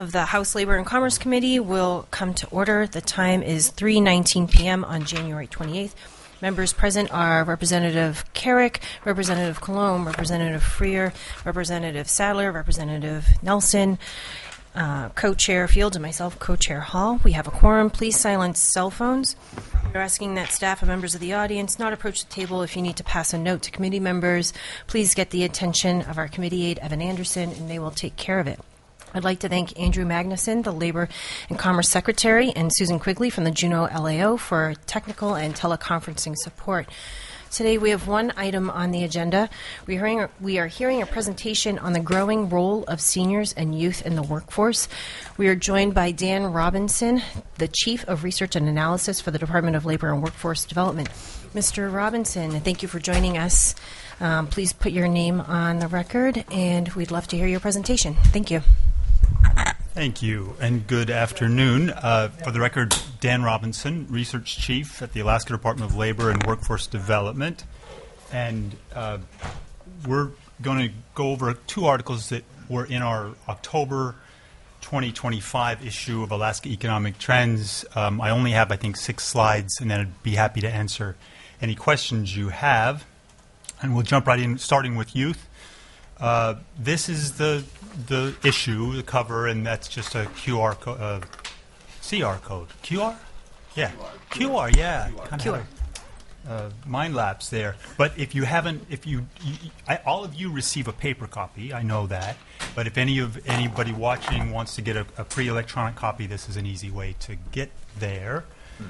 of the House Labor and Commerce Committee will come to order. The time is 3:19 p.m. on January 28th. Members present are Representative Carrick, Representative Colomb, Representative Freer, Representative Sadler, Representative Nelson, Co-Chair Fields, and myself, Co-Chair Hall. We have a quorum. Please silence cell phones. We're asking that staff and members of the audience not approach the table. If you need to pass a note to committee members, please get the attention of our committee aide, Evan Anderson, and they will take care of it. I'd like to thank Andrew Magnuson, the Labor and Commerce Secretary, and Susan Quigley from the Juneau LAO for technical and teleconferencing support. Today we have one item on the agenda. We are hearing a presentation on the growing role of seniors and youth in the workforce. We are joined by Dan Robinson, the Chief of Research and Analysis for the Department of Labor and Workforce Development. Mr. Robinson, thank you for joining us. Please put your name on the record, and we'd love to hear your presentation. Thank you. Thank you, and good afternoon. For the record, Dan Robinson, Research Chief at the Alaska Department of Labor and Workforce Development. And we're going to go over two articles that were in our October 2025 issue of Alaska Economic Trends. I only have, I think, 6 slides, and then I'd be happy to answer any questions you have. And we'll jump right in, starting with youth. This is the issue, the cover, and that's just a QR code, CR code. QR? Yeah. QR, yeah. QR. Mind lapse there. But if you haven't, all of you receive a paper copy, I know that. But if anybody watching wants to get a pre-electronic copy, this is an easy way to get there.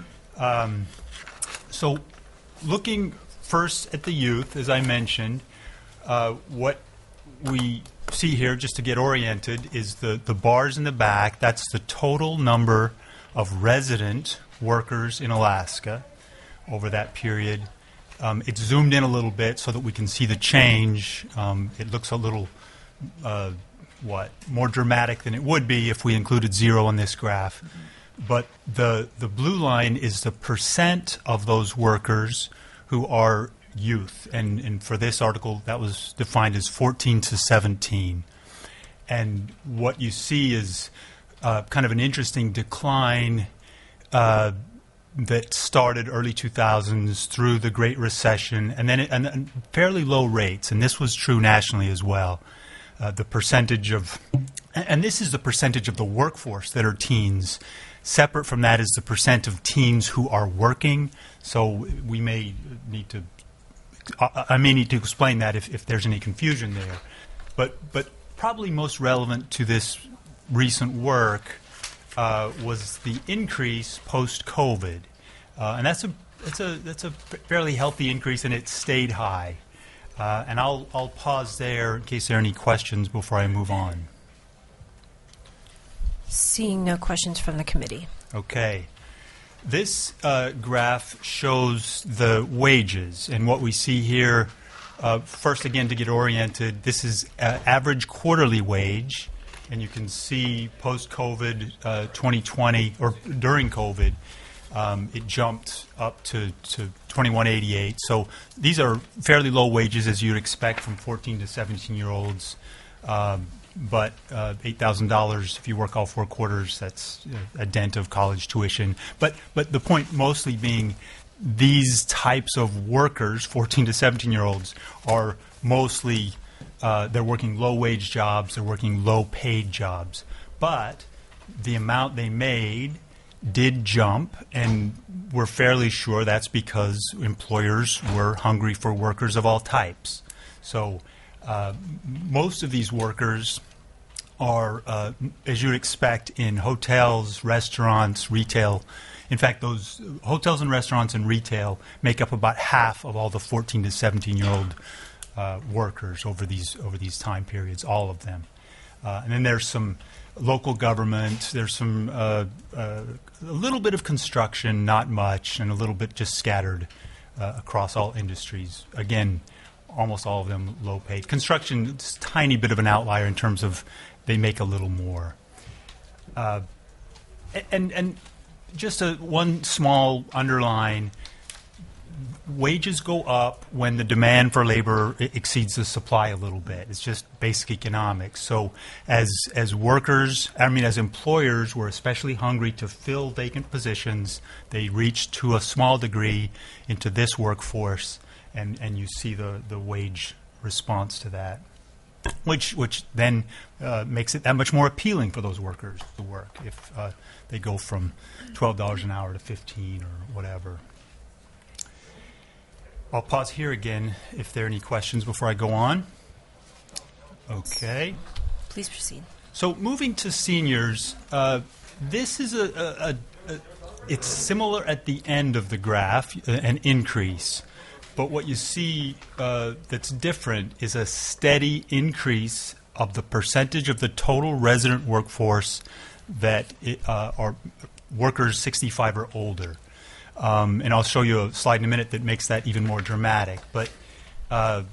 So looking first at the youth, as I mentioned, what we see here, just to get oriented, is the bars in the back. That's the total number of resident workers in Alaska over that period. It's zoomed in a little bit so that we can see the change. It looks a little, more dramatic than it would be if we included 0 on this graph. But the blue line is the percent of those workers who are youth, and for this article that was defined as 14 to 17. And what you see is kind of an interesting decline that started early 2000s through the Great Recession, and then and fairly low rates, and this was true nationally as well. The percentage of, and this is the percentage of the workforce that are teens. Separate from that is the percent of teens who are working. So we may need to I may need to explain that if there's any confusion there. But probably most relevant to this recent work was the increase post-COVID. And that's a fairly healthy increase, and it stayed high. And I'll pause there in case there are any questions before I move on. Seeing no questions from the committee. Okay. This graph shows the wages, and what we see here, first again to get oriented, this is average quarterly wage, and you can see post-COVID 2020, or during COVID, it jumped up to $21.88. So these are fairly low wages, as you'd expect from 14 to 17-year-olds. But $8,000 if you work all 4 quarters, that's a dent of college tuition. But the point mostly being these types of workers, 14 to 17-year-olds, are mostly, they're working low-wage jobs, they're working low-paid jobs. But the amount they made did jump, and we're fairly sure that's because employers were hungry for workers of all types. So most of these workers are, as you'd expect, in hotels, restaurants, retail. In fact, those hotels and restaurants and retail make up about half of all the 14 to 17-year-old workers over these time periods, all of them. And then there's some local government. There's some a little bit of construction, not much, and a little bit just scattered across all industries. Again, almost all of them low paid. Construction is a tiny bit of an outlier in terms of they make a little more. And just one small underline, wages go up when the demand for labor exceeds the supply a little bit. It's just basic economics. So as employers were especially hungry to fill vacant positions, they reached to a small degree into this workforce, and you see the wage response to that, which then makes it that much more appealing for those workers to work if they go from $12 an hour to $15 or whatever. I'll pause here again if there are any questions before I go on. Okay. Please proceed. So moving to seniors, this is it's similar at the end of the graph, an increase. But what you see that's different is a steady increase of the percentage of the total resident workforce that are workers 65 or older. And I'll show you a slide in a minute that makes that even more dramatic. But I'll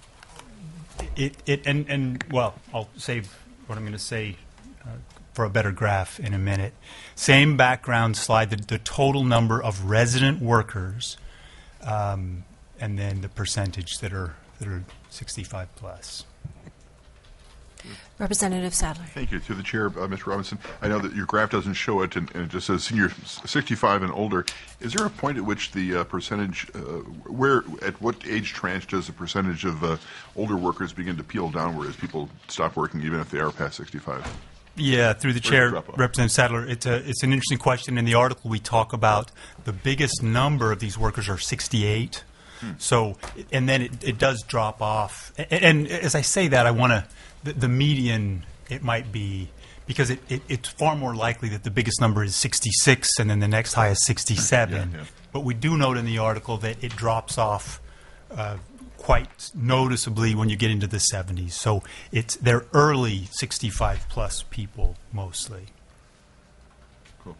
save what I'm going to say for a better graph in a minute. Same background slide, the total number of resident workers, and then the percentage that are 65 plus. Representative Sadler. Thank you. Through the chair, Mr. Robinson, I know that your graph doesn't show it, and it just says senior 65 and older. Is there a point at which the percentage, at what age tranche does the percentage of older workers begin to peel downward as people stop working, even if they are past 65? Yeah, through the chair, Representative Sadler, it's an interesting question. In the article, we talk about the biggest number of these workers are 68. So, and then it does drop off. And as I say that, I want to. The median, it might be, because it's far more likely that the biggest number is 66 and then the next high is 67. Yeah. But we do note in the article that it drops off quite noticeably when you get into the 70s. So they're early 65 plus people mostly. Cool.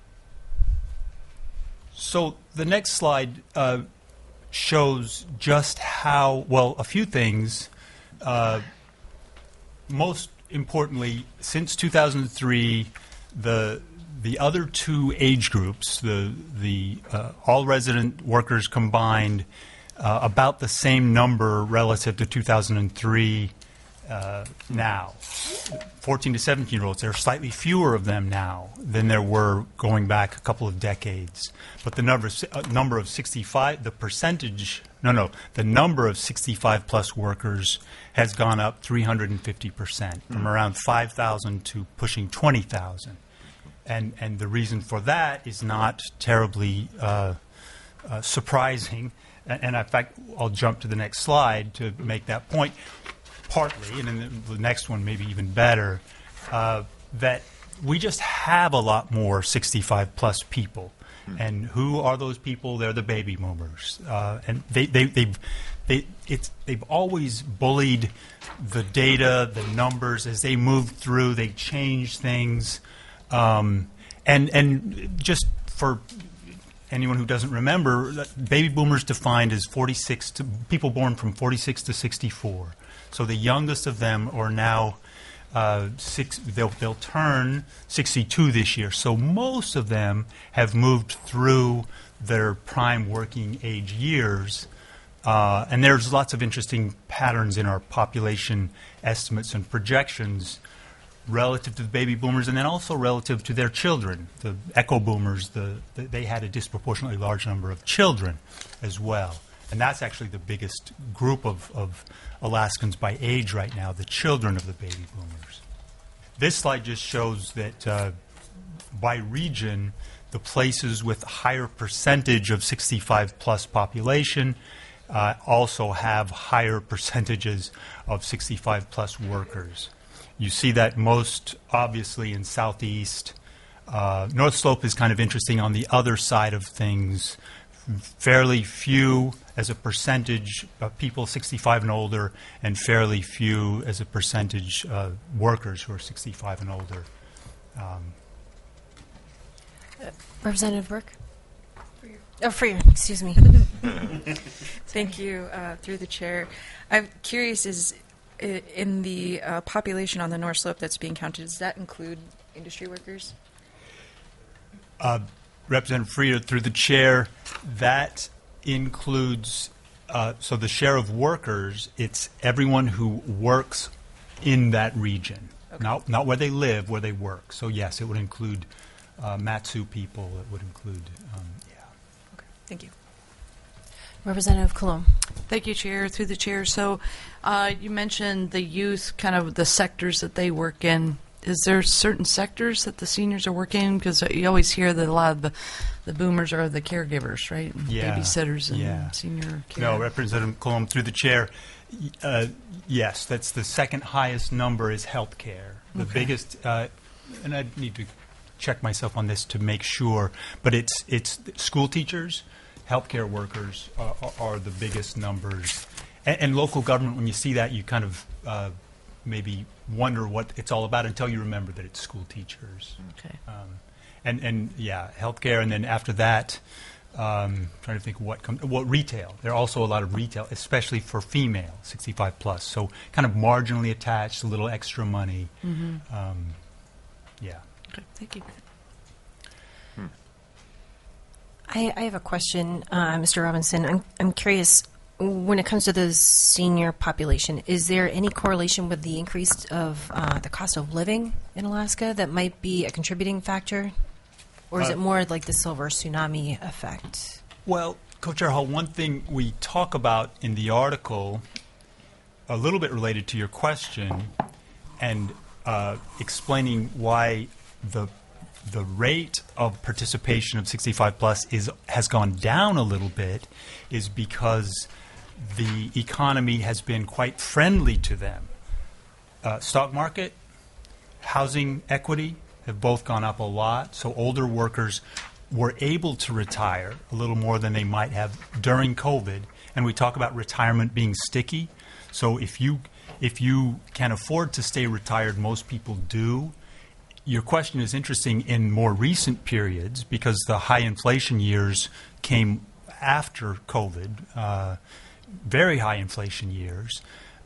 So the next slide shows just how, well, a few things. Most importantly, since 2003, the other two age groups, the all resident workers combined, about the same number relative to 2003 now. 14 to 17-year-olds, there are slightly fewer of them now than there were going back a couple of decades. But the number of 65, the number of 65 plus workers has gone up 350%, from around 5,000 to pushing 20,000. And the reason for that is not terribly surprising. And in fact, I'll jump to the next slide to make that point. Partly, and then the next one maybe even better, that we just have a lot more 65 plus people. And who are those people? They're the baby boomers, and they've always bullied the data, the numbers as they moved through. They changed things, and just for anyone who doesn't remember, baby boomers defined as people born from 46 to 64. So the youngest of them are now they'll turn 62 this year. So most of them have moved through their prime working age years. And there's lots of interesting patterns in our population estimates and projections relative to the baby boomers, and then also relative to their children. The echo boomers, they had a disproportionately large number of children as well. And that's actually the biggest group of Alaskans by age right now, the children of the baby boomers. This slide just shows that by region, the places with higher percentage of 65-plus population also have higher percentages of 65-plus workers. You see that most obviously in Southeast. North Slope is kind of interesting on the other side of things. Fairly few as a percentage of people 65 and older, and fairly few as a percentage workers who are 65 and older. Representative Burke? Freer, excuse me. Thank you, through the chair. I'm curious, is in the population on the North Slope that's being counted, does that include industry workers? Representative Freer, through the chair, that includes, so the share of workers, it's everyone who works in that region, not where they live, where they work. So yes, it would include Matsu people. It would include, Okay, thank you. Representative Colon. Thank you, Chair. Through the Chair. So you mentioned the youth, kind of the sectors that they work in. Is there certain sectors that the seniors are working in? Because you always hear that a lot of the boomers are the caregivers, right? Yeah. Babysitters and Yeah. senior care. No, Representative Colon, through the chair, yes, that's the second highest number is healthcare. The biggest, and I need to check myself on this to make sure, but it's school teachers, healthcare workers are the biggest numbers. And local government, when you see that, you kind of maybe wonder what it's all about until you remember that it's school teachers. Okay. And yeah, healthcare, and then after that, trying to think what comes. Well, retail. There are also a lot of retail, especially for female, 65 plus. So kind of marginally attached, a little extra money. Yeah. Okay. Thank you. I have a question, Mr. Robinson. I'm curious, when it comes to the senior population, is there any correlation with the increase of the cost of living in Alaska that might be a contributing factor? Or is it more like the silver tsunami effect? Well, Co-Chair Hall, one thing we talk about in the article, a little bit related to your question, and explaining why the rate of participation of 65 plus has gone down a little bit, is because the economy has been quite friendly to them. Stock market, housing equity have both gone up a lot, so older workers were able to retire a little more than they might have during COVID. And we talk about retirement being sticky. So if you can afford to stay retired, most people do. Your question is interesting in more recent periods because the high inflation years came after COVID, very high inflation years,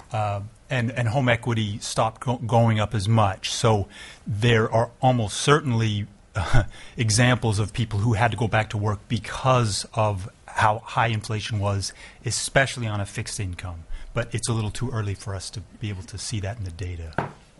and home equity stopped going up as much. So there are almost certainly examples of people who had to go back to work because of how high inflation was, especially on a fixed income. But it's a little too early for us to be able to see that in the data.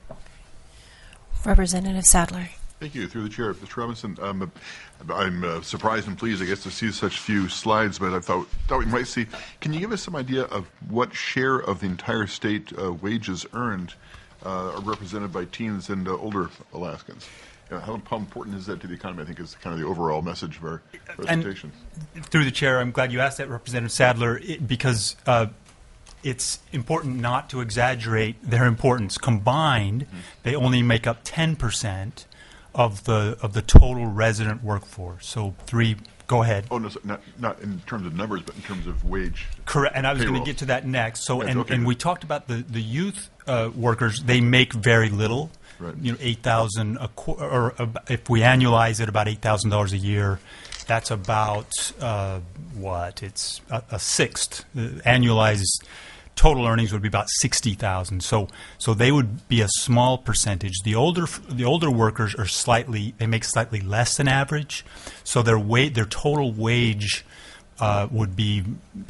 Representative Sadler. Thank you. Through the chair, Mr. Robinson, I'm surprised and pleased, I guess, to see such few slides, but I thought we might see. Can you give us some idea of what share of the entire state wages earned are represented by teens and older Alaskans? How important is that to the economy, I think, is kind of the overall message of our presentation. And through the chair, I'm glad you asked that, Representative Sadler, because it's important not to exaggerate their importance. Combined, they only make up 10% of the total resident workforce. So go ahead. Oh, no, not in terms of numbers, but in terms of wage. Correct, and I was going to get to that next. So, and we talked about the youth workers. They make very little. Right. $8,000 or if we annualize it, about $8,000 a year. That's about what? It's a sixth. Annualized total earnings would be about $60,000. So they would be a small percentage. The older workers they make slightly less than average. So their total wage would be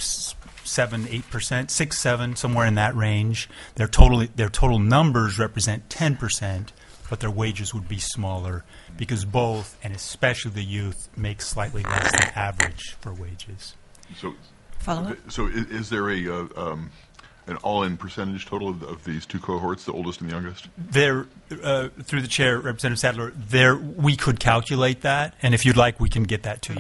7-8%, 6-7, somewhere in that range. Their total numbers represent 10%, but their wages would be smaller because both, and especially the youth, make slightly less than average for wages. So, Follow up? So is there an all-in percentage total of these two cohorts, the oldest and the youngest? Through the chair, Representative Sadler, we could calculate that, and if you'd like, we can get that to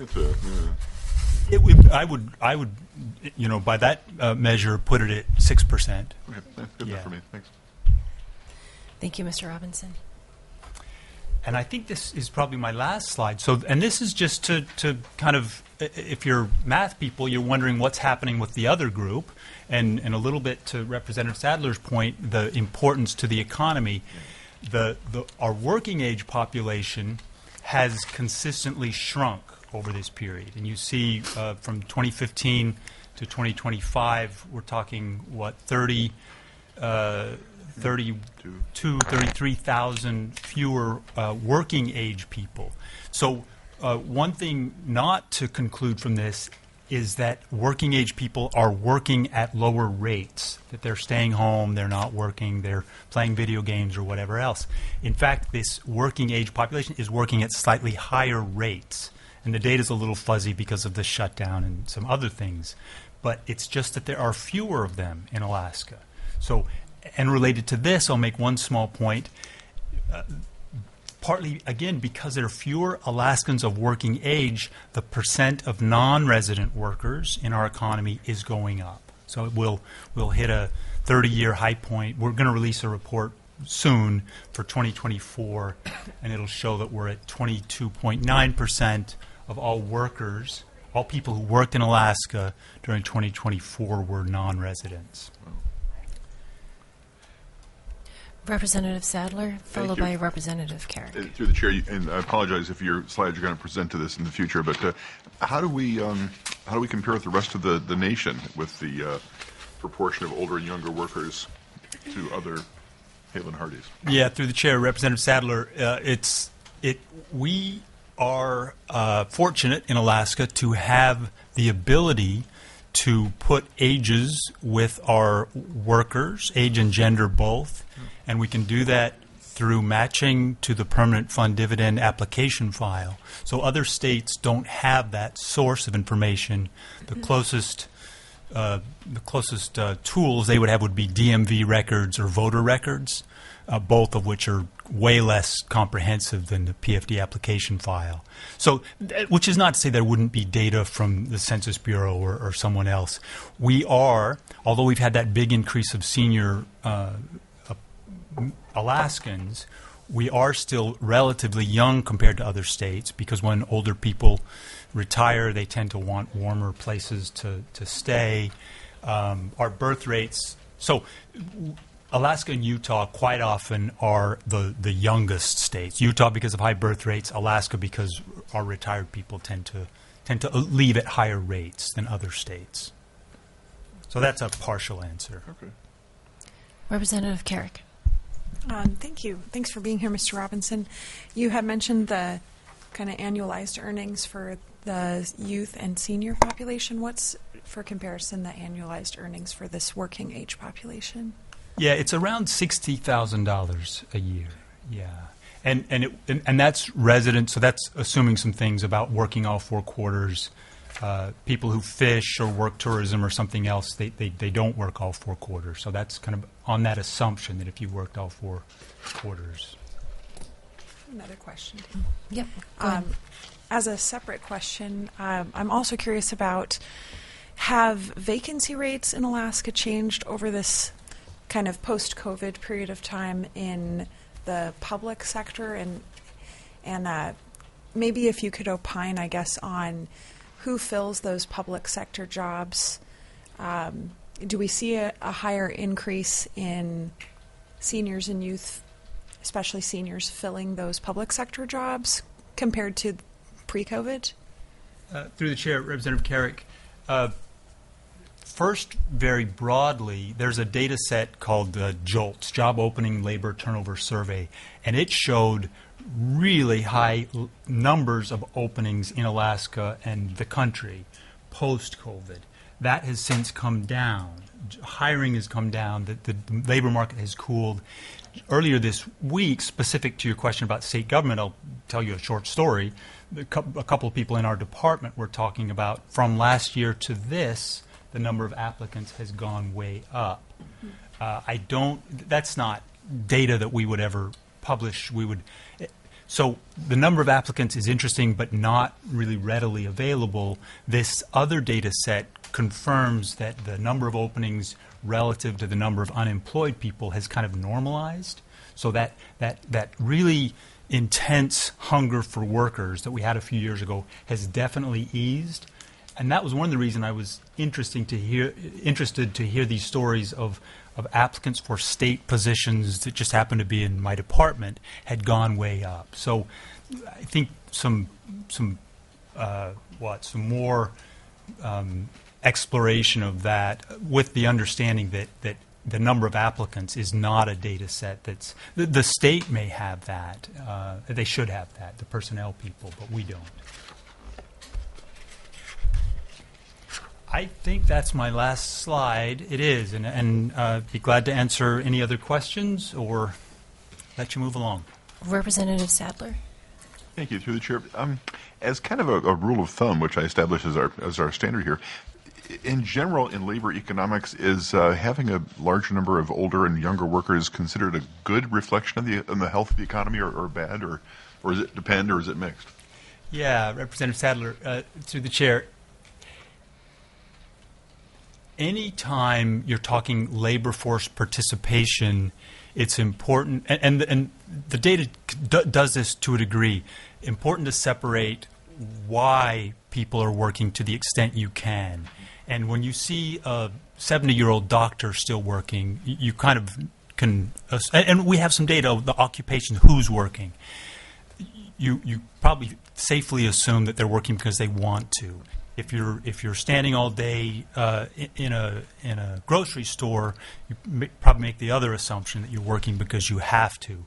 you. I would, by that measure, put it at 6%. Okay, that's good enough for me. Thanks. Thank you, Mr. Robinson. And I think this is probably my last slide. So, and this is just to kind of, if you're math people, you're wondering what's happening with the other group, and a little bit to Representative Sadler's point, the importance to the economy. Our working age population has consistently shrunk over this period, and you see from 2015 to 2025, we're talking 33,000 fewer working age people. So one thing not to conclude from this is that working age people are working at lower rates, that they're staying home, they're not working, they're playing video games or whatever else. In fact, this working age population is working at slightly higher rates. And the data is a little fuzzy because of the shutdown and some other things. But it's just that there are fewer of them in Alaska. So, and related to this, I'll make one small point. Partly, again, because there are fewer Alaskans of working age, the percent of non-resident workers in our economy is going up. So we'll hit a 30-year high point. We're going to release a report soon for 2024, and it'll show that we're at 22.9% of all workers, all people who worked in Alaska during 2024 were non-residents. Representative Sadler, followed by Representative Carrick. Through the chair, and I apologize if your slides are going to present to this in the future, but how do we compare with the rest of the nation with the proportion of older and younger workers to other Hale & Hardys? Yeah, through the chair, Representative Sadler, we are fortunate in Alaska to have the ability to put ages with our workers, age and gender both, and we can do that through matching to the permanent fund dividend application file. So other states don't have that source of information. The closest tools they would have would be DMV records or voter records, both of which are way less comprehensive than the PFD application file. So, which is not to say there wouldn't be data from the Census Bureau or someone else. We are, although we've had that big increase of senior Alaskans, we are still relatively young compared to other states because when older people retire, they tend to want warmer places to stay. Our birth rates, so Alaska and Utah quite often are the youngest states. Utah because of high birth rates, Alaska because our retired people tend to leave at higher rates than other states. So that's a partial answer. Okay. Representative Carrick. Thank you. Thanks for being here, Mr. Robinson. You had mentioned the kind of annualized earnings for the youth and senior population. What's, for comparison, the annualized earnings for this working age population? Yeah, it's around $60,000 a year. Yeah, and that's resident. So that's assuming some things about working all 4 quarters. People who fish or work tourism or something else, they don't work all 4 quarters. So that's kind of on that assumption that if you worked all 4 quarters. Another question. Yep. As a separate question, I'm also curious about, have vacancy rates in Alaska changed over this kind of post-COVID period of time in the public sector? And maybe if you could opine, I guess, on who fills those public sector jobs. Do we see a higher increase in seniors and youth, especially seniors, filling those public sector jobs compared to pre-COVID? Through the chair, Representative Carrick, first, very broadly, there's a data set called JOLTS, Job Opening Labor Turnover Survey, and it showed really high numbers of openings in Alaska and the country post-COVID. That has since come down. Hiring has come down. The labor market has cooled. Earlier this week, specific to your question about state government, I'll tell you a short story. A couple of people in our department were talking about from last year to this, the number of applicants has gone way up. That's not data that we would ever publish. So the number of applicants is interesting, but not really readily available. This other data set confirms that the number of openings relative to the number of unemployed people has kind of normalized. So that really intense hunger for workers that we had a few years ago has definitely eased. And that was one of the reasons I was interested to hear these stories of applicants for state positions that just happened to be in my department had gone way up. So I think some more exploration of that with the understanding that the number of applicants is not a data set that's the state may have that. They should have that, the personnel people, but we don't. I think that's my last slide. It is, and be glad to answer any other questions or let you move along. Representative Sadler. Thank you. Through the chair, as kind of a rule of thumb, which I established as our standard here, in general, in labor economics, is having a larger number of older and younger workers considered a good reflection of the health of the economy, or bad, or does it depend, or is it mixed? Yeah, Representative Sadler, through the chair. Anytime you're talking labor force participation, it's important, and the data does this to a degree, important to separate why people are working to the extent you can. And when you see a 70-year-old doctor still working, you kind of can, and we have some data of the occupation, who's working. You probably safely assume that they're working because they want to. If you're standing all day in a grocery store, you probably make the other assumption that you're working because you have to.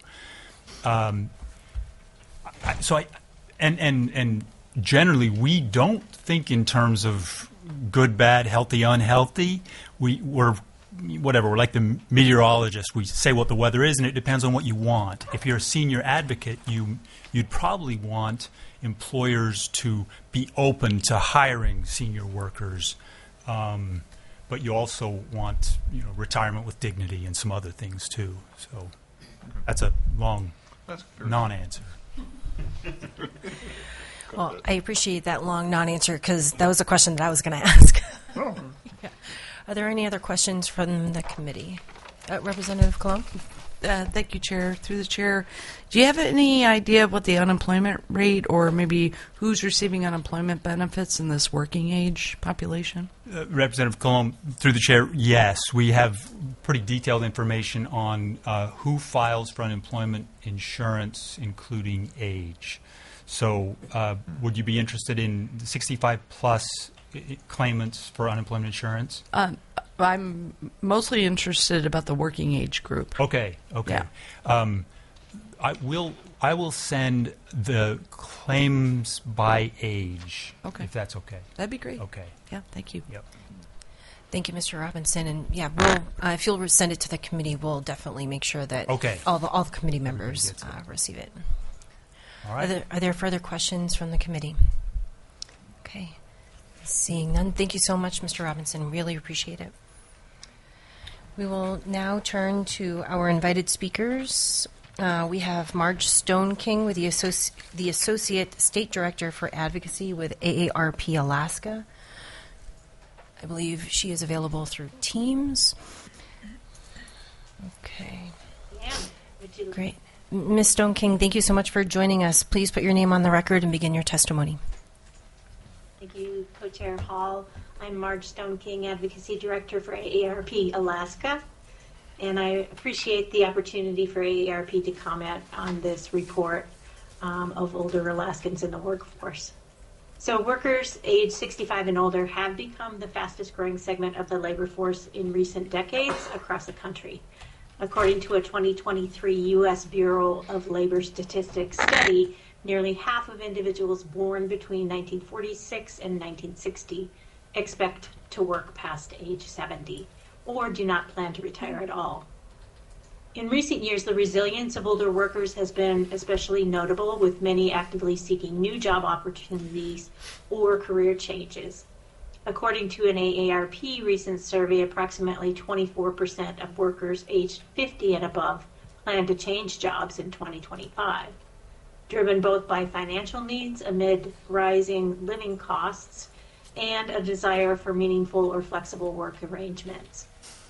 And generally we don't think in terms of good, bad, healthy, unhealthy. We're like the meteorologist. We say what the weather is, and it depends on what you want. If you're a senior advocate, you'd probably want employers to be open to hiring senior workers, but you also want retirement with dignity and some other things too. So that's a long non-answer. Well, I appreciate that long non-answer because that was a question that I was going to ask. Oh. Yeah. Are there any other questions from the committee? Representative Colon? Thank you, Chair. Through the Chair, do you have any idea of what the unemployment rate, or maybe who's receiving unemployment benefits in this working age population? Representative Colon, through the Chair, yes. We have pretty detailed information on who files for unemployment insurance, including age. So would you be interested in 65-plus claimants for unemployment insurance? I'm mostly interested about the working age group. Okay. Yeah. I will send the claims by age, Okay. if that's okay. That'd be great. Okay. Yeah, thank you. Yep. Thank you, Mr. Robinson. And yeah, we'll, if you'll send it to the committee, we'll definitely make sure that all the committee members receive it. All right. Are there further questions from the committee? Okay. Seeing none, thank you so much, Mr. Robinson. Really appreciate it. We will now turn to our invited speakers. We have Marge Stone King, with the Associate State Director for Advocacy with AARP Alaska. I believe she is available through Teams. Okay. Yeah. Great. Ms. Stone King, thank you so much for joining us. Please put your name on the record and begin your testimony. Thank you, Co-Chair Hall. I'm Marge Stone King, Advocacy Director for AARP Alaska, and I appreciate the opportunity for AARP to comment on this report of older Alaskans in the workforce. So workers age 65 and older have become the fastest growing segment of the labor force in recent decades across the country. According to a 2023 U.S. Bureau of Labor Statistics study, nearly half of individuals born between 1946 and 1960 expect to work past age 70 or do not plan to retire at all. In recent years, the resilience of older workers has been especially notable, with many actively seeking new job opportunities or career changes. According to an AARP recent survey, approximately 24% of workers aged 50 and above plan to change jobs in 2025, driven both by financial needs amid rising living costs and a desire for meaningful or flexible work arrangements.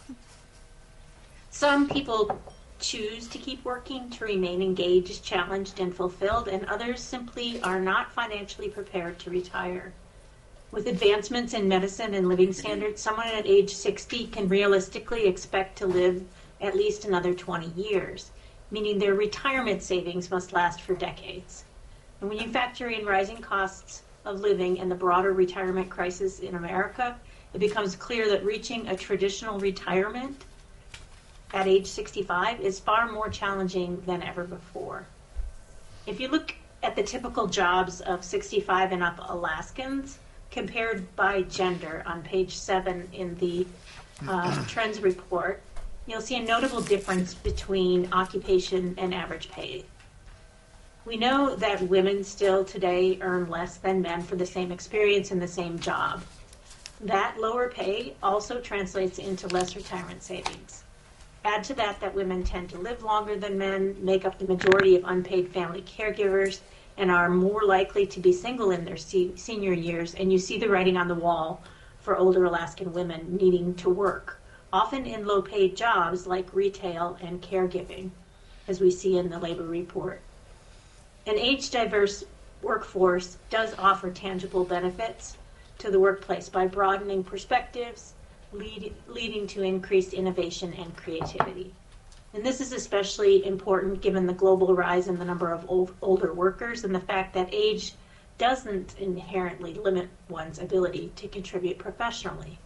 Some people choose to keep working to remain engaged, challenged, and fulfilled, and others simply are not financially prepared to retire. With advancements in medicine and living standards, someone at age 60 can realistically expect to live at least another 20 years, meaning their retirement savings must last for decades. And when you factor in rising costs of living and the broader retirement crisis in America, it becomes clear that reaching a traditional retirement at age 65 is far more challenging than ever before. If you look at the typical jobs of 65 and up Alaskans, compared by gender on page 7 in the trends report, you'll see a notable difference between occupation and average pay. We know that women still today earn less than men for the same experience in the same job. That lower pay also translates into less retirement savings. Add to that women tend to live longer than men, make up the majority of unpaid family caregivers, and are more likely to be single in their senior years, and you see the writing on the wall for older Alaskan women needing to work, often in low-paid jobs like retail and caregiving, as we see in the labor report. An age-diverse workforce does offer tangible benefits to the workplace by broadening perspectives, leading to increased innovation and creativity. And this is especially important given the global rise in the number of older workers and the fact that age doesn't inherently limit one's ability to contribute professionally.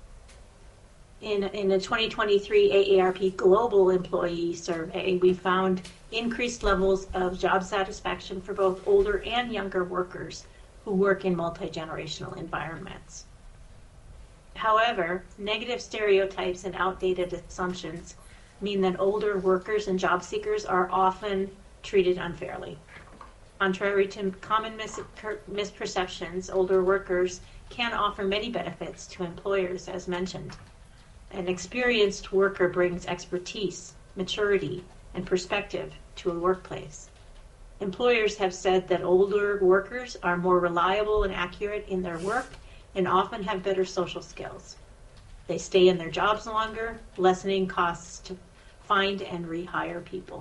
In a 2023 AARP Global Employee Survey, we found increased levels of job satisfaction for both older and younger workers who work in multi-generational environments. However, negative stereotypes and outdated assumptions mean that older workers and job seekers are often treated unfairly. Contrary to common misperceptions, older workers can offer many benefits to employers, as mentioned. An experienced worker brings expertise, maturity, and perspective to a workplace. Employers have said that older workers are more reliable and accurate in their work and often have better social skills. They stay in their jobs longer, lessening costs to find and rehire people.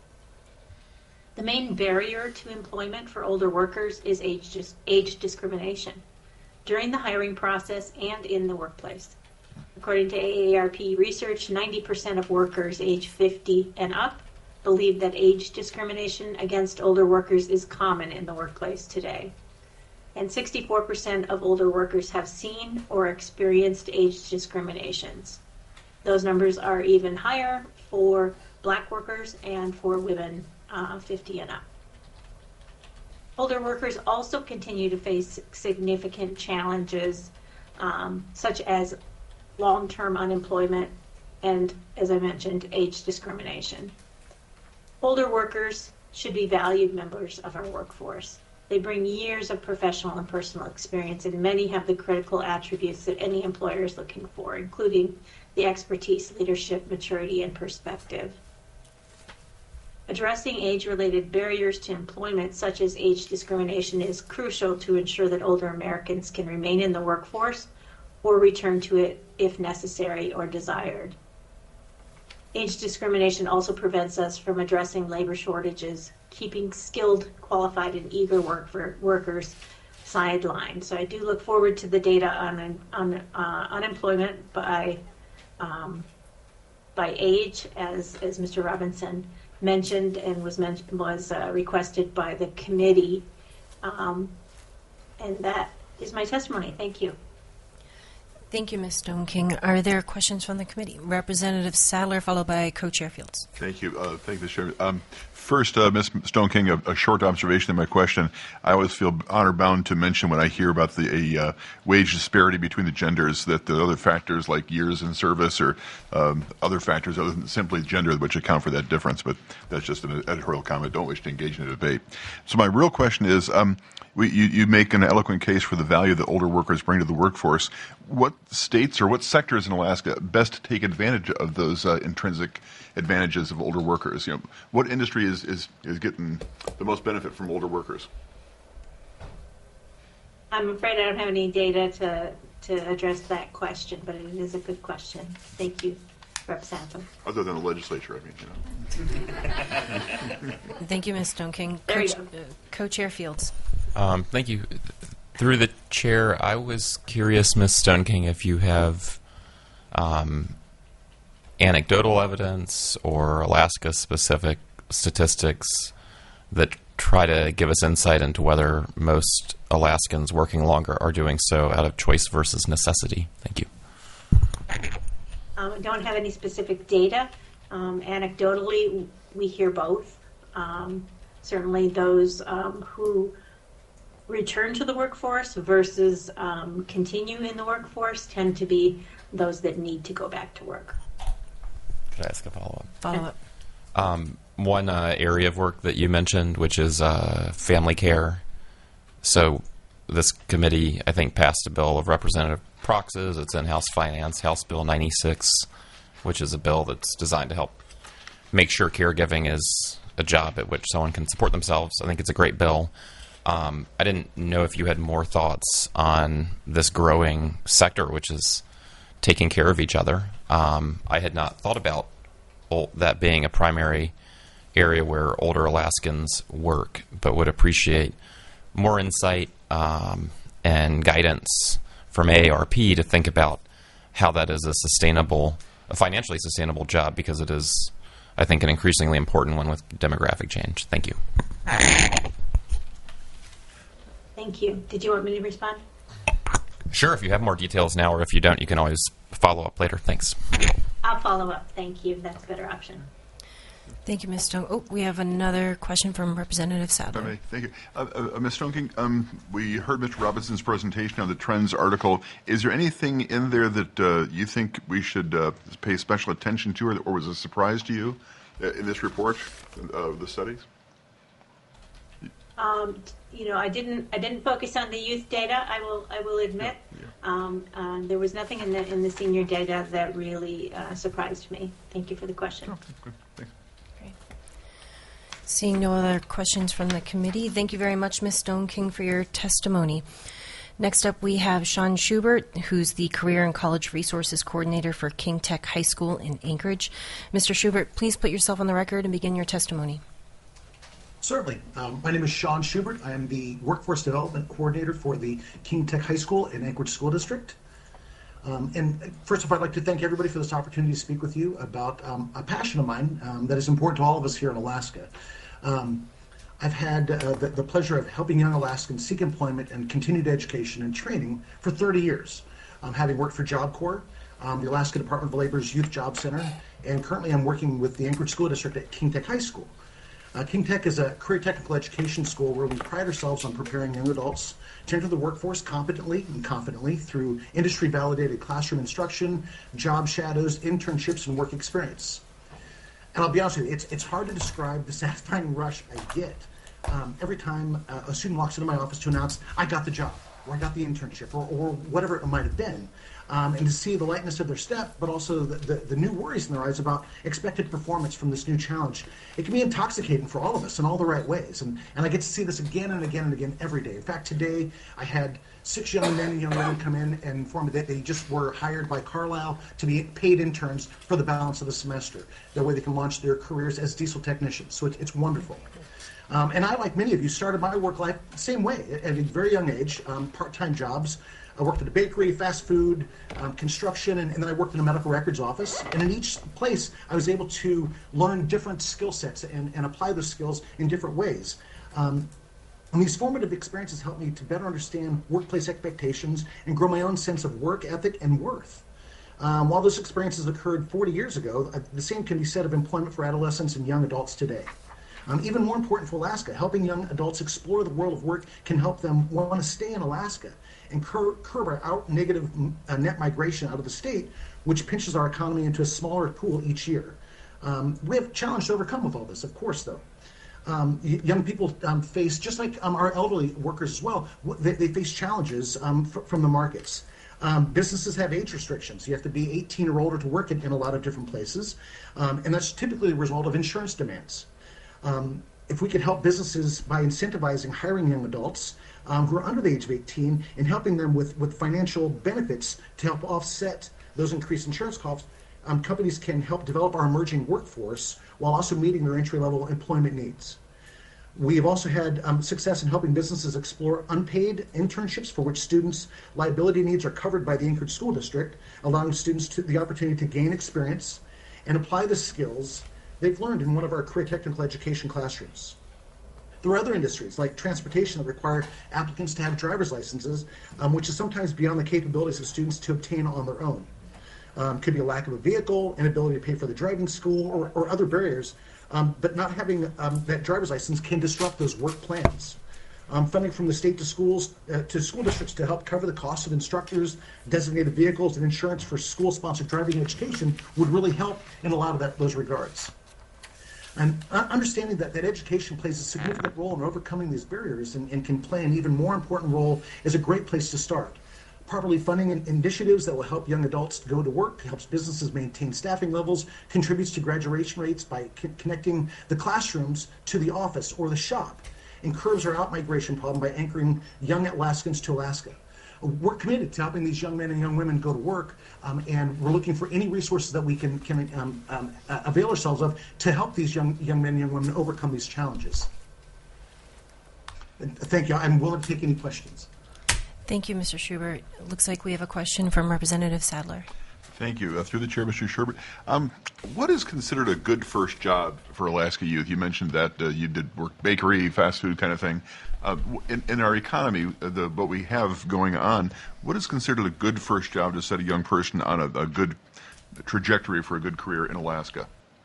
The main barrier to employment for older workers is age discrimination during the hiring process and in the workplace. According to AARP research, 90% of workers age 50 and up believe that age discrimination against older workers is common in the workplace today. And 64% of older workers have seen or experienced age discriminations. Those numbers are even higher for Black workers and for women 50 and up. Older workers also continue to face significant challenges such as long-term unemployment and, as I mentioned, age discrimination. Older workers should be valued members of our workforce. They bring years of professional and personal experience, and many have the critical attributes that any employer is looking for, including the expertise, leadership, maturity, and perspective. Addressing age-related barriers to employment, such as age discrimination, is crucial to ensure that older Americans can remain in the workforce or return to it if necessary or desired. Age discrimination also prevents us from addressing labor shortages, keeping skilled, qualified, and eager workers sidelined. So I do look forward to the data on unemployment by age, as Mr. Robinson mentioned and was requested by the committee. And that is my testimony. Thank you. Thank you, Ms. Stone King. Are there questions from the committee? Representative Sadler, followed by Co-Chair Fields. Thank you. Thank you, Mr. Chairman. First, Ms. Stone King, a short observation in my question. I always feel honor-bound to mention when I hear about the wage disparity between the genders that the other factors like years in service or other factors other than simply gender which account for that difference. But that's just an editorial comment. Don't wish to engage in a debate. So my real question is, you make an eloquent case for the value that older workers bring to the workforce. What states or what sectors in Alaska best take advantage of those intrinsic advantages of older workers? You know, what industry is getting the most benefit from older workers? I'm afraid I don't have any data to address that question, but it is a good question. Thank you, Representative. Other than the legislature, I mean, you know. Thank you, Ms. Stone King. There you go. Co-Chair Fields. Thank you. Through the chair, I was curious, Ms. Stone King, if you have anecdotal evidence or Alaska-specific statistics that try to give us insight into whether most Alaskans working longer are doing so out of choice versus necessity. Thank you. I don't have any specific data. Anecdotally, we hear both. Certainly those who return to the workforce versus continue in the workforce tend to be those that need to go back to work. Could I ask a follow-up? Follow-up. One area of work that you mentioned, which is family care. So this committee, I think, passed a bill of Representative Prox's. It's in House Finance, House Bill 96, which is a bill that's designed to help make sure caregiving is a job at which someone can support themselves. I think it's a great bill. I didn't know if you had more thoughts on this growing sector, which is taking care of each other. I had not thought about that being a primary area where older Alaskans work, but would appreciate more insight and guidance from AARP to think about how that is a financially sustainable job, because it is, I think, an increasingly important one with demographic change. Thank you. Thank you. Did you want me to respond? Sure, if you have more details now, or if you don't, you can always follow up later. Thanks. I'll follow up. Thank you. That's a better option. Thank you, Ms. Stone. Oh, we have another question from Representative Sadler. Thank you. Ms. Stoneking, we heard Mr. Robinson's presentation on the Trends article. Is there anything in there that you think we should pay special attention to, or was a surprise to you in this report of the studies? I didn't focus on the youth data. I will admit. Yeah. There was nothing in the senior data that really surprised me. Thank you for the question. Okay, good. Thanks. Great. Seeing no other questions from the committee, thank you very much, Ms. Stoneking, for your testimony. Next up, we have Sean Schubert, who's the Career and College Resources Coordinator for King Tech High School in Anchorage. Mr. Schubert, please put yourself on the record and begin your testimony. Certainly. My name is Sean Schubert. I am the Workforce Development Coordinator for the King Tech High School in Anchorage School District. And first of all, I'd like to thank everybody for this opportunity to speak with you about a passion of mine that is important to all of us here in Alaska. I've had the pleasure of helping young Alaskans seek employment and continued education and training for 30 years, having worked for Job Corps, the Alaska Department of Labor's Youth Job Center, and currently I'm working with the Anchorage School District at King Tech High School. King Tech is a career technical education school where we pride ourselves on preparing young adults to enter the workforce competently and confidently through industry-validated classroom instruction, job shadows, internships, and work experience. And I'll be honest with you, it's hard to describe the satisfying rush I get every time a student walks into my office to announce, I got the job, or I got the internship, or whatever it might have been. And to see the lightness of their step, but also the new worries in their eyes about expected performance from this new challenge. It can be intoxicating for all of us in all the right ways. And I get to see this again and again and again every day. In fact, today I had 6 young men and young women come in and inform me that they just were hired by Carlisle to be paid interns for the balance of the semester. That way they can launch their careers as diesel technicians. So it's wonderful. And I, like many of you, started my work life the same way, at a very young age, part-time jobs. I worked at a bakery, fast food, construction, and then I worked in a medical records office. And in each place, I was able to learn different skill sets and apply those skills in different ways. And these formative experiences helped me to better understand workplace expectations and grow my own sense of work ethic and worth. While those experiences occurred 40 years ago, the same can be said of employment for adolescents and young adults today. Even more important for Alaska, helping young adults explore the world of work can help them want to stay in Alaska and curb our negative net migration out of the state, which pinches our economy into a smaller pool each year. We have a challenge to overcome with all this, of course, though. Young people face, just like our elderly workers as well, they face challenges from the markets. Businesses have age restrictions. You have to be 18 or older to work in a lot of different places, and that's typically a result of insurance demands. If we could help businesses by incentivizing hiring young adults who are under the age of 18 and helping them with financial benefits to help offset those increased insurance costs, companies can help develop our emerging workforce while also meeting their entry-level employment needs. We have also had success in helping businesses explore unpaid internships for which students' liability needs are covered by the Anchorage School District, allowing students the opportunity to gain experience and apply the skills they've learned in one of our career technical education classrooms. There are other industries like transportation that require applicants to have driver's licenses, which is sometimes beyond the capabilities of students to obtain on their own. Could be a lack of a vehicle, inability to pay for the driving school, or other barriers, but not having that driver's license can disrupt those work plans. funding from the state to schools, to school districts to help cover the cost of instructors, designated vehicles, and insurance for school-sponsored driving education would really help in a lot of those regards. And understanding that education plays a significant role in overcoming these barriers and can play an even more important role is a great place to start. Properly funding initiatives that will help young adults go to work, helps businesses maintain staffing levels, contributes to graduation rates by connecting the classrooms to the office or the shop, and curbs our out-migration problem by anchoring young Alaskans to Alaska. We're committed to helping these young men and young women go to work, and we're looking for any resources that we can avail ourselves of to help these young men and young women overcome these challenges. And thank you. I'm willing to take any questions. Thank you, Mr. Schubert. It looks like we have a question from Representative Sadler. Thank you. Through the chair, Mr. Schubert, what is considered a good first job for Alaska youth? You mentioned that you did work bakery, fast food kind of thing. In our economy, what we have going on, what is considered a good first job to set a young person on a good trajectory for a good career in Alaska?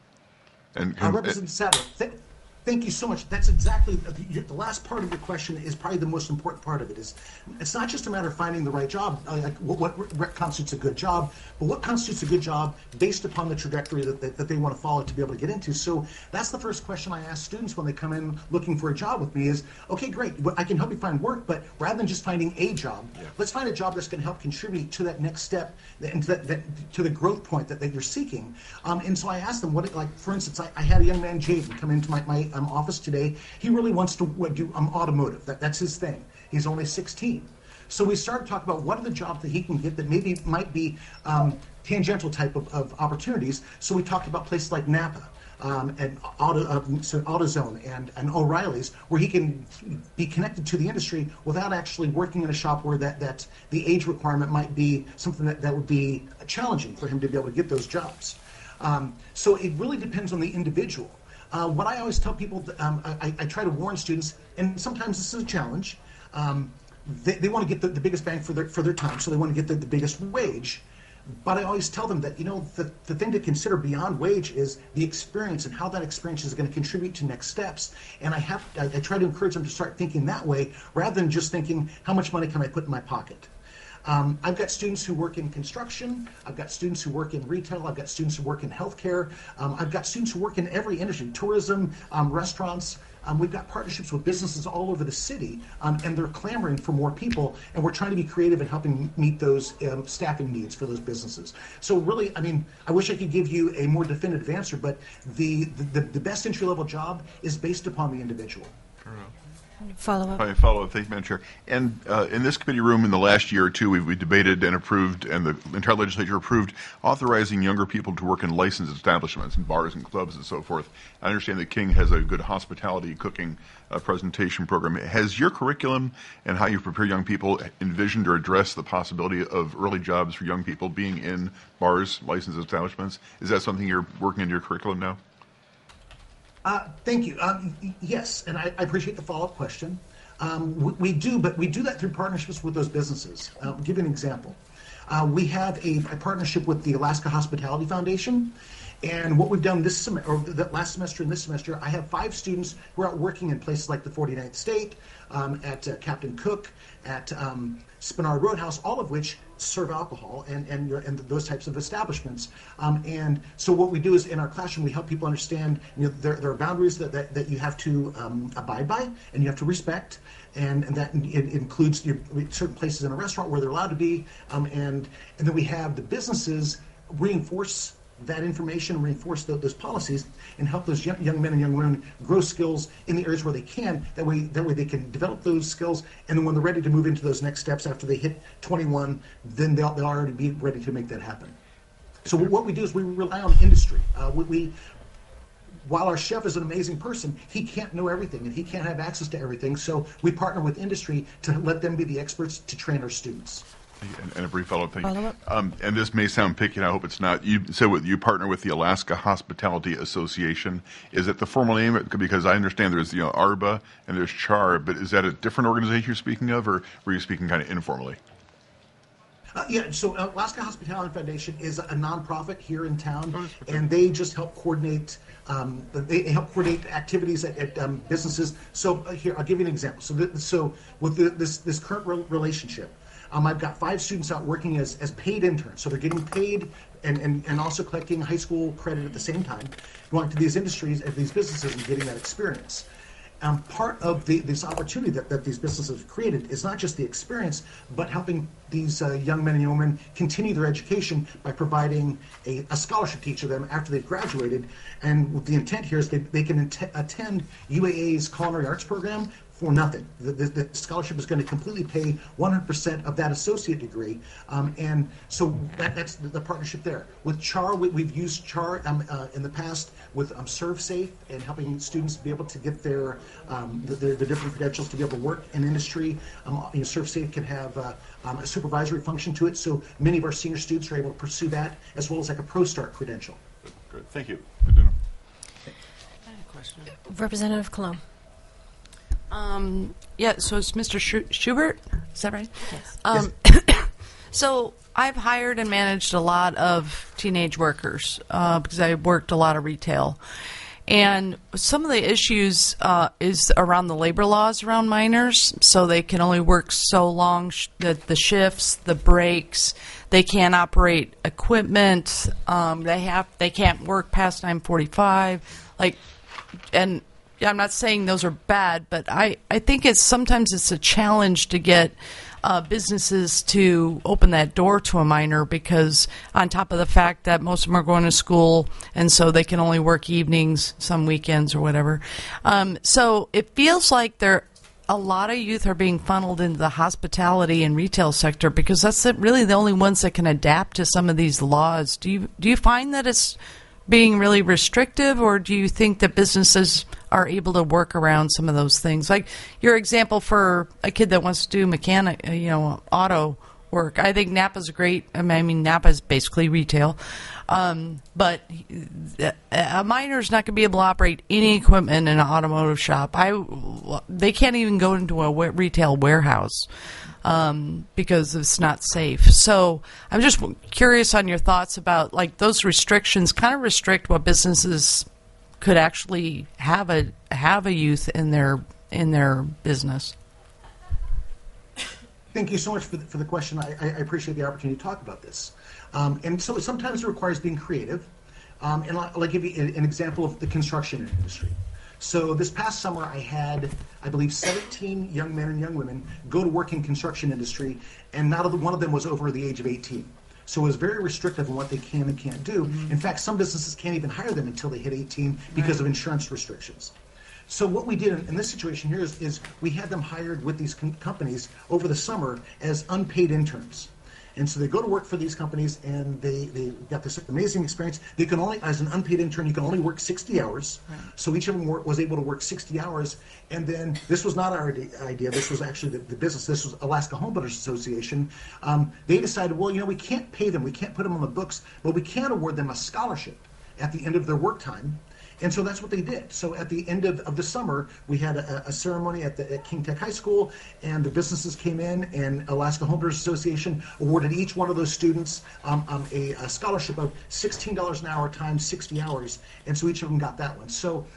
And Representative Sadler, thank you so much. That's exactly the last part of your question is probably the most important part of it. It's not just a matter of finding the right job, like what constitutes a good job, but what constitutes a good job based upon the trajectory that they want to follow to be able to get into. So that's the first question I ask students when they come in looking for a job with me is, okay, great, I can help you find work, but rather than just finding a job, let's find a job that's going to help contribute to that next step and to the growth point that you're seeking. And so I asked them, for instance, I had a young man, Jaden, come into my office today. He really wants to do automotive. That's his thing. He's only 16. So we started talking about what are the jobs that he can get that maybe might be tangential type of opportunities. So we talked about places like Napa and AutoZone and O'Reilly's, where he can be connected to the industry without actually working in a shop where that the age requirement might be something that would be challenging for him to be able to get those jobs. So it really depends on the individual. What I always tell people, I try to warn students, and sometimes this is a challenge. They want to get the biggest bang for their time, so they want to get the biggest wage. But I always tell them that, the thing to consider beyond wage is the experience and how that experience is going to contribute to next steps. And I try to encourage them to start thinking that way rather than just thinking, how much money can I put in my pocket? I've got students who work in construction. I've got students who work in retail. I've got students who work in healthcare. I've got students who work in every industry, tourism, restaurants. We've got partnerships with businesses all over the city, and they're clamoring for more people, and we're trying to be creative in helping meet those staffing needs for those businesses. So really, I wish I could give you a more definitive answer, but the best entry-level job is based upon the individual. Follow-up. Thank you, Madam Chair. And in this committee room in the last year or two, we debated and approved, and the entire legislature approved, authorizing younger people to work in licensed establishments, in bars and clubs and so forth. I understand that King has a good hospitality cooking presentation program. Has your curriculum and how you prepare young people envisioned or addressed the possibility of early jobs for young people being in bars, licensed establishments? Is that something you're working into your curriculum now? Thank you. Yes, and I appreciate the follow-up question. We do, but we do that through partnerships with those businesses. I'll give you an example. We have a partnership with the Alaska Hospitality Foundation, and what we've done last semester and this semester, I have 5 students who are out working in places like the 49th State, at Captain Cook, at Spinard Roadhouse, all of which serve alcohol and those types of establishments. And so what we do is in our classroom, we help people understand there are boundaries that you have to abide by and you have to respect. And that it includes certain places in a restaurant where they're allowed to be. And then we have the businesses reinforce that information, reinforce those policies, and help those young men and young women grow skills in the areas where they can. That way they can develop those skills, and then when they're ready to move into those next steps after they hit 21, then they'll already be ready to make that happen. So what we do is we rely on industry. While our chef is an amazing person, he can't know everything, and he can't have access to everything. So we partner with industry to let them be the experts to train our students. And a brief follow-up thing. And this may sound picky, and I hope it's not. You said you partner with the Alaska Hospitality Association. Is it the formal name? Because I understand there's ARBA and there's CHAR, but is that a different organization you're speaking of, or were you speaking kind of informally? Yeah, so Alaska Hospitality Foundation is a nonprofit here in town, and they just help coordinate. They help coordinate activities at businesses. So here, I'll give you an example. So with this current relationship, I've got 5 students out working as paid interns. So they're getting paid and also collecting high school credit at the same time, going to these industries, at these businesses, and getting that experience. Part of this opportunity that these businesses have created is not just the experience, but helping these young men and young women continue their education by providing a scholarship to each of them after they've graduated. And the intent here is they can attend UAA's Culinary Arts program for nothing. The scholarship is going to completely pay 100% of that associate degree, and so that's the partnership there. With CHAR, we've used CHAR in the past with ServSafe and helping students be able to get their different credentials to be able to work in industry. ServSafe can have a supervisory function to it, so many of our senior students are able to pursue that, as well as like a ProStart credential. Good. Thank you. Good dinner. Representative Colon. Yeah, so it's Mr. Schubert, is that right? Yes. So I've hired and managed a lot of teenage workers because I worked a lot of retail. And some of the issues is around the labor laws around minors, so they can only work so long, the shifts, the breaks, they can't operate equipment, they can't work past 9:45, and I'm not saying those are bad, but I think sometimes it's a challenge to get businesses to open that door to a minor, because on top of the fact that most of them are going to school and so they can only work evenings, some weekends or whatever. So it feels like a lot of youth are being funneled into the hospitality and retail sector because that's really the only ones that can adapt to some of these laws. Do you find that it's being really restrictive, or do you think that businesses are able to work around some of those things? Like your example for a kid that wants to do mechanic, auto work. I think Napa's great. I mean, Napa's basically retail. But a minor's not going to be able to operate any equipment in an automotive shop. They can't even go into a retail warehouse because it's not safe. So I'm just curious on your thoughts about those restrictions kind of restrict what businesses could actually have a youth in their business. Thank you so much for the question. I appreciate the opportunity to talk about this. And so sometimes it requires being creative. And I'll give you an example of the construction industry. So this past summer, I had, I believe, 17 young men and young women go to work in construction industry, and not one of them was over the age of 18. So it was very restrictive on what they can and can't do. Mm-hmm. In fact, some businesses can't even hire them until they hit 18 because of insurance restrictions. So what we did in this situation here is we had them hired with these companies over the summer as unpaid interns. And so they go to work for these companies, and they got this amazing experience. They can only, as an unpaid intern, you can only work 60 hours. Right. So each of them was able to work 60 hours. And then this was not our idea. This was actually the business. This was Alaska Homebuilders Association. They decided, well, we can't pay them. We can't put them on the books, but we can award them a scholarship at the end of their work time. And so that's what they did. So at the end of the summer, we had a ceremony at King Tech High School, and the businesses came in, and Alaska Homebuilders Association awarded each one of those students a scholarship of $16 an hour times 60 hours, and so each of them got that one. So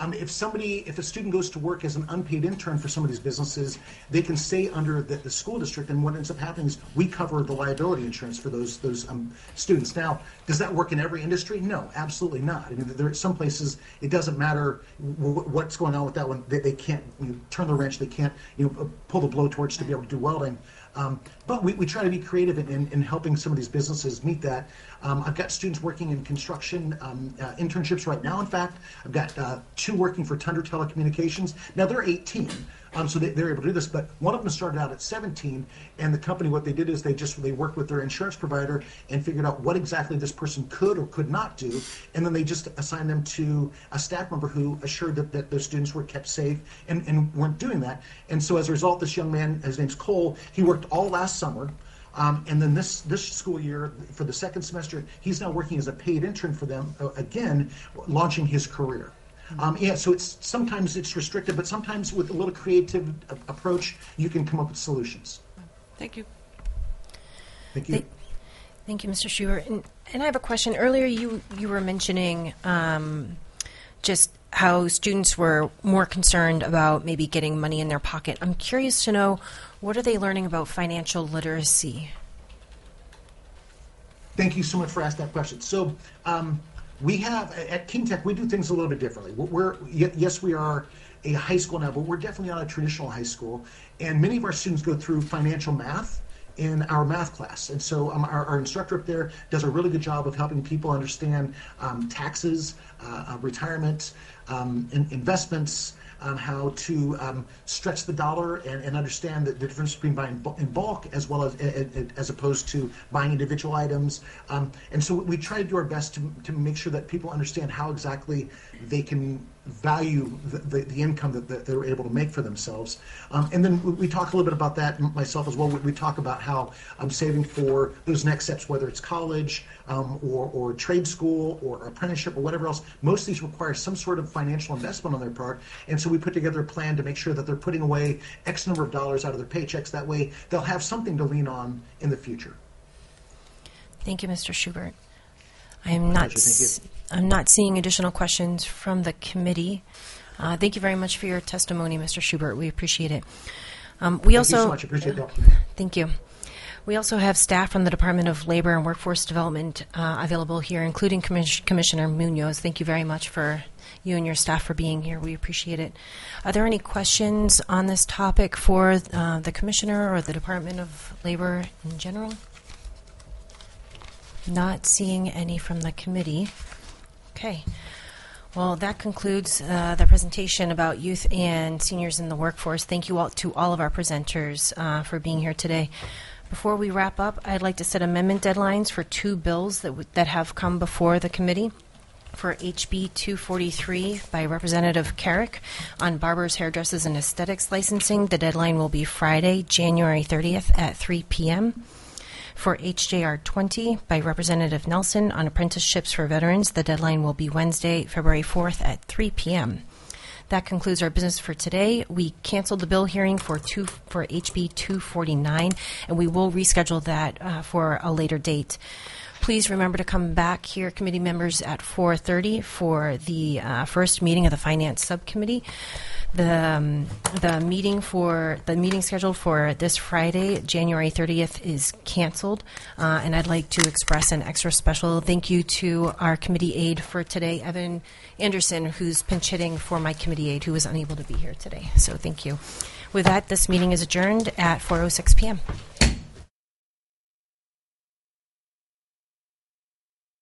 if a student goes to work as an unpaid intern for some of these businesses, they can stay under the school district, and what ends up happening is we cover the liability insurance for those students. Now, does that work in every industry? No, absolutely not. I mean, there are some places it doesn't matter what's going on with that one. They can't turn the wrench. They can't pull the blowtorch to be able to do welding. But we try to be creative in helping some of these businesses meet that. I've got students working in construction internships right now. In fact, I've got 2 working for Tundra Telecommunications. Now, they're 18, so they're able to do this, but one of them started out at 17, and the company, what they did is they worked with their insurance provider and figured out what exactly this person could or could not do, and then they just assigned them to a staff member who assured that those students were kept safe and weren't doing that. And so as a result, this young man, his name's Cole, he worked all last summer. And then this school year, for the second semester, he's now working as a paid intern for them, again, launching his career. So sometimes it's restricted, but sometimes with a little creative approach, you can come up with solutions. Thank you. Thank you. Thank you, Mr. Schubert. And I have a question. Earlier, you were mentioning just how students were more concerned about maybe getting money in their pocket. I'm curious to know, what are they learning about financial literacy? Thank you so much for asking that question. So we have, at King Tech, we do things a little bit differently. Yes, we are a high school now, but we're definitely not a traditional high school. And many of our students go through financial math in our math class. And so our instructor up there does a really good job of helping people understand taxes, retirement, investments, how to stretch the dollar and understand the difference between buying in bulk as well as opposed to buying individual items. And so we try to do our best to make sure that people understand how exactly they can value the income that they're able to make for themselves. And then we talk a little bit about that myself as well. We talk about how I'm saving for those next steps, whether it's college or trade school or apprenticeship or whatever else. Most of these require some sort of financial investment on their part. And so we put together a plan to make sure that they're putting away X number of dollars out of their paychecks. That way they'll have something to lean on in the future. Thank you, Mr. Schubert. I'm not seeing additional questions from the committee. Thank you very much for your testimony, Mr. Schubert. We appreciate it. Thank you so much. I appreciate the opportunity. Thank you. We also have staff from the Department of Labor and Workforce Development available here, including Commissioner Munoz. Thank you very much for you and your staff for being here. We appreciate it. Are there any questions on this topic for the Commissioner or the Department of Labor in general? Not seeing any from the committee. Okay. Well, that concludes the presentation about youth and seniors in the workforce. Thank you all to all of our presenters for being here today. Before we wrap up, I'd like to set amendment deadlines for two bills that have come before the committee. For HB 243 by Representative Carrick on barbers, hairdressers, and aesthetics licensing, the deadline will be Friday, January 30th at 3 p.m. For HJR 20 by Representative Nelson on apprenticeships for veterans, the deadline will be Wednesday, February 4th at 3 p.m. That concludes our business for today. We canceled the bill hearing for HB 249, and we will reschedule that for a later date. Please remember to come back here, committee members, at 4:30 for the first meeting of the Finance Subcommittee. The meeting scheduled for this Friday, January 30th, is canceled, and I'd like to express an extra special thank you to our committee aide for today, Evan Anderson, who's pinch hitting for my committee aide who was unable to be here today. So thank you. With that, this meeting is adjourned at 4:06 p.m.